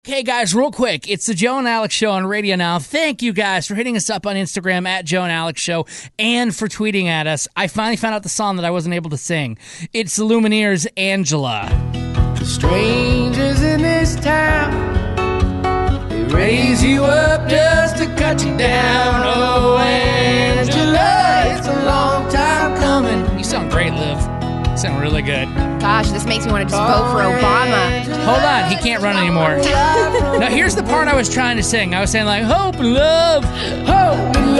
Okay, guys, real quick. It's the Joe and Alex Show on Radio Now. Thank you guys for hitting us up on Instagram at Joe and Alex Show and for tweeting at us. I finally found out the song that I wasn't able to sing. It's the Lumineers' Angela. Strangers in this town, they raise you up just to cut you down. Oh, Angela, it's a long time coming. You sound great, Liv. You sound really good. Gosh, this makes me want to just vote for Obama. Hold on, he can't run anymore. Now, here's the part I was trying to sing. I was saying, like, hope and love, hope and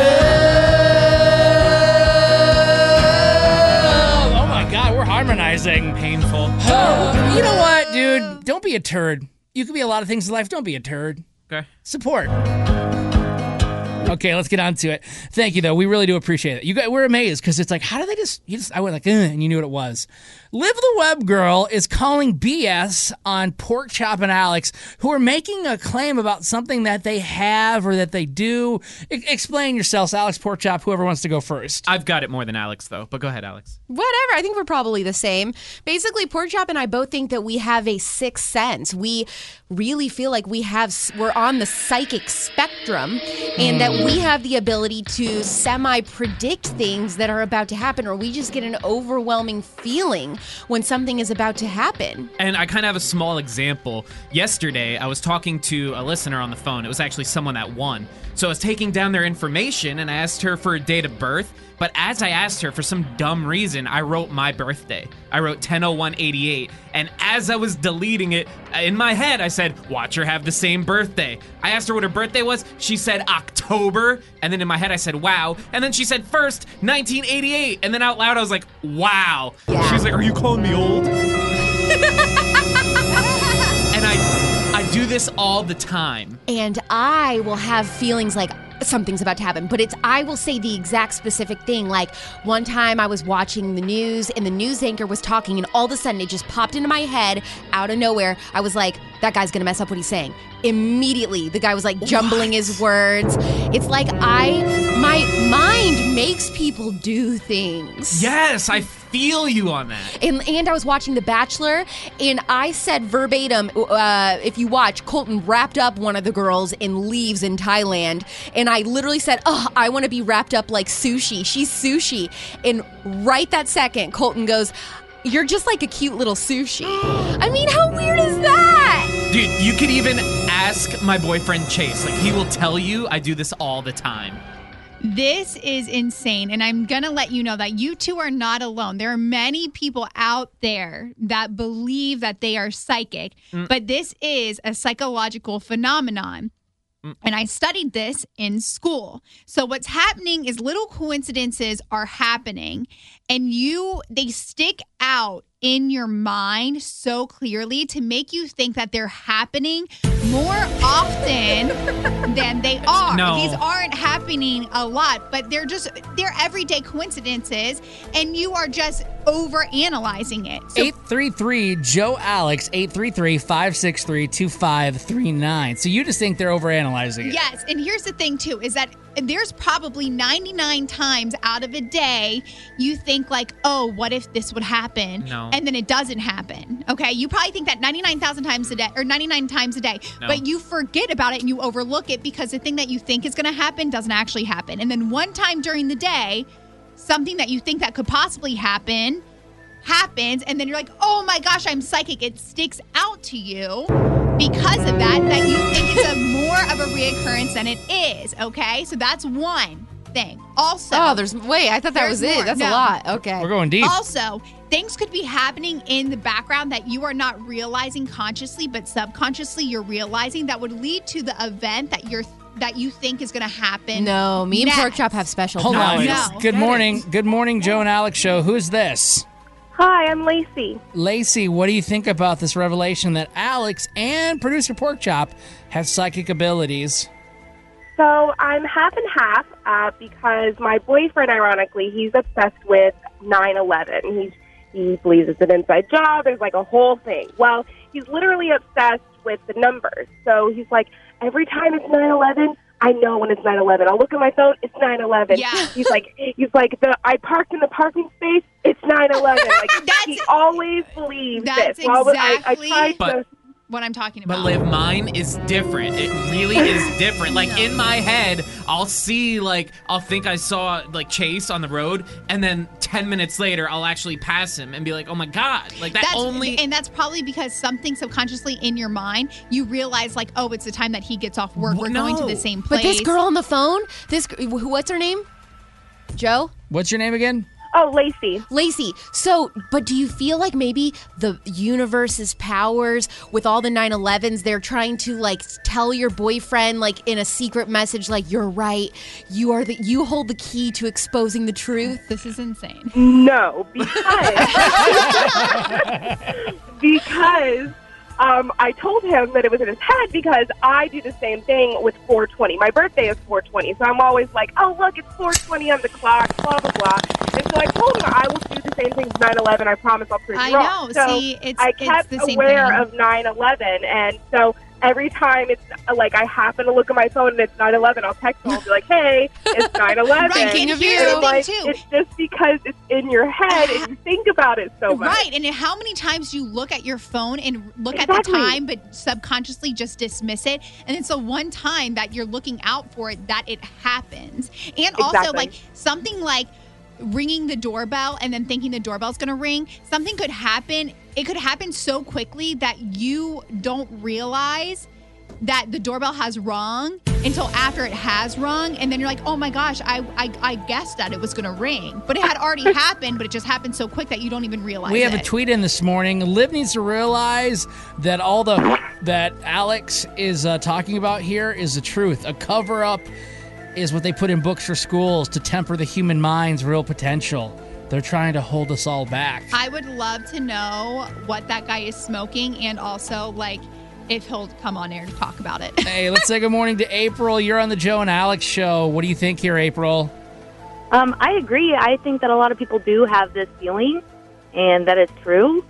love. Oh, my God, we're harmonizing. Painful. Oh, you know what, dude? Don't be a turd. You can be a lot of things in life. Don't be a turd. Okay. Support. Okay, let's get on to it. Thank you, though. We really do appreciate it. You guys, we're amazed because it's like, how do they I went like, and you knew what it was. Liv the Web Girl is calling BS on Pork Chop and Alex, who are making a claim about something that they have or that they do. Explain yourselves, Alex, Pork Chop, whoever wants to go first. I've got it more than Alex, though, but go ahead, Alex. Whatever. I think we're probably the same. Basically, Pork Chop and I both think that we have a sixth sense. We really feel like we're on the psychic spectrum and that we have the ability to semi-predict things that are about to happen, or we just get an overwhelming feeling when something is about to happen. And I kind of have a small example. Yesterday, I was talking to a listener on the phone. It was actually someone that won. So I was taking down their information, and I asked her for a date of birth. But as I asked her, for some dumb reason, I wrote my birthday. I wrote 10/01/88. And as I was deleting it, in my head, I said, watch her have the same birthday. I asked her what her birthday was. She said October. And then in my head, I said, wow. And then she said 1st, 1988. And then out loud, I was like, wow. Yeah. She was like, are you calling me old? And I do this all the time. And I will have feelings like something's about to happen, but I will say the exact specific thing. Like one time I was watching the news and the news anchor was talking and all of a sudden it just popped into my head out of nowhere. I was like, that guy's gonna mess up what he's saying. Immediately, the guy was like jumbling his words. It's like my mind makes people do things. Yes, I feel you on that. And I was watching The Bachelor, and I said verbatim, if you watch, Colton wrapped up one of the girls and leaves in Thailand. And I literally said, oh, I want to be wrapped up like sushi. She's sushi. And right that second, Colton goes, you're just like a cute little sushi. I mean, how weird is that? Dude, you could even ask my boyfriend Chase. Like, he will tell you I do this all the time. This is insane, and I'm going to let you know that you two are not alone. There are many people out there that believe that they are psychic, but this is a psychological phenomenon. And I studied this in school. So what's happening is little coincidences are happening, and they stick out in your mind so clearly to make you think that they're happening more often than they are. No. These aren't happening a lot, but they're everyday coincidences, and you are just over-analyzing it. So 833-JOE-ALEX, 833-563-2539. So you just think they're overanalyzing it. yes, and here's the thing, too, is that there's probably 99 times out of a day you think like, oh, what if this would happen? No. And then it doesn't happen. Okay? You probably think that 99,000 times a day or 99 times a day, No. but you forget about it and you overlook it because the thing that you think is going to happen doesn't actually happen. And then one time during the day, something that you think that could possibly happen happens, and then you're like, oh my gosh, I'm psychic. It sticks out to you because of that you think it's more of a reoccurrence than it is, okay? So that's one thing. Also, I thought that was it. more. That's No. a lot. Okay. We're going deep. Also, things could be happening in the background that you are not realizing consciously, but subconsciously you're realizing that would lead to the event that you think is going to happen. No, me and next. Pork Chop have special Hold on. powers. No. Good morning. Good morning, Joe and Alex Show. Who's this? Hi, I'm Lacey. Lacey, what do you think about this revelation that Alex and producer Pork Chop have psychic abilities? So I'm half and half because my boyfriend, ironically, he's obsessed with 9/11. He believes it's an inside job. There's like a whole thing. Well, he's literally obsessed with the numbers. So he's like, every time it's 9/11, I know when it's 9/11. I'll look at my phone, it's 9/11. Yeah. He's like, I parked in the parking space, it's 9/11. Like he always believes That's this. So I exactly- tried to. what I'm talking about. But Liv, mine is different. It really is different. Like in my head, I'll think I saw like Chase on the road, and then 10 minutes later, I'll actually pass him and be like, oh my God. Like And that's probably because something subconsciously in your mind, you realize like, oh, it's the time that he gets off work. We're going to the same place. But this girl on the phone, what's her name? Joe? What's your name again? Oh, Lacey. Lacey. So, but do you feel like maybe the universe's powers with all the 9/11s, they're trying to like tell your boyfriend like in a secret message, like, you're right. You hold the key to exposing the truth. This is insane. No, because I told him that it was in his head because I do the same thing with 420. My birthday is 420, so I'm always like, oh, look, it's 420 on the clock, blah, blah, blah. And so I told him I will do the same thing with 9/11. I promise I'll prove you wrong. I know. So See, I kept it's the same aware thing. of 9/11, and so every time it's like I happen to look at my phone and it's 9/11, I'll text him and be like, hey, it's 9/11. Right, can you hear And I'm like, too? it's just because it's in your head and you think about it so much. Right, and how many times do you look at your phone and look at the time, but subconsciously just dismiss it? And it's the one time that you're looking out for it that it happens. And also, Exactly. like, something like ringing the doorbell and then thinking the doorbell's going to ring, something could happen. It could happen so quickly that you don't realize that the doorbell has rung until after it has rung, and then you're like, oh my gosh, I guessed that it was going to ring. But it had already happened, but it just happened so quick that you don't even realize We have it. a tweet in this morning. Liv needs to realize that that Alex is talking about here is the truth. A cover-up is what they put in books for schools to temper the human mind's real potential. They're trying to hold us all back. I would love to know what that guy is smoking, and also, like, if he'll come on air to talk about it. Hey, let's say good morning to April. You're on the Joe and Alex show. What do you think here, April? I agree. I think that a lot of people do have this feeling, and that it's true.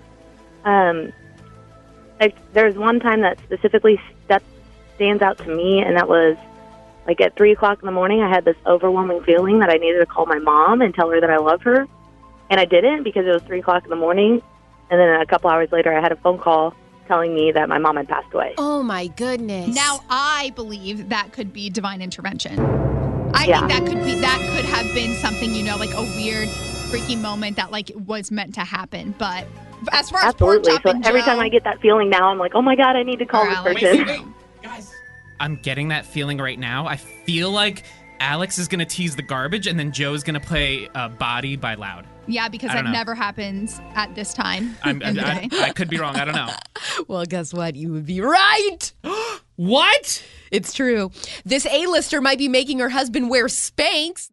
There's one time that specifically stands out to me, and that was like at 3 o'clock in the morning. I had this overwhelming feeling that I needed to call my mom and tell her that I love her, and I didn't because it was 3 o'clock in the morning. And then a couple hours later, I had a phone call telling me that my mom had passed away. Oh my goodness. Now, I believe that could be divine intervention. I think that could have been something, like a weird, freaky moment that like was meant to happen. But as far as pork Absolutely. chop So and every Joe, time I get that feeling now, I'm like, oh my God, I need to call this person. Wait, guys. I'm getting that feeling right now. I feel like Alex is going to tease the garbage, and then Joe's going to play Body by Loud. yeah, because I that don't know. never happens at this time. I could be wrong. I don't know. Well, guess what? You would be right. What? It's true. This A-lister might be making her husband wear Spanx.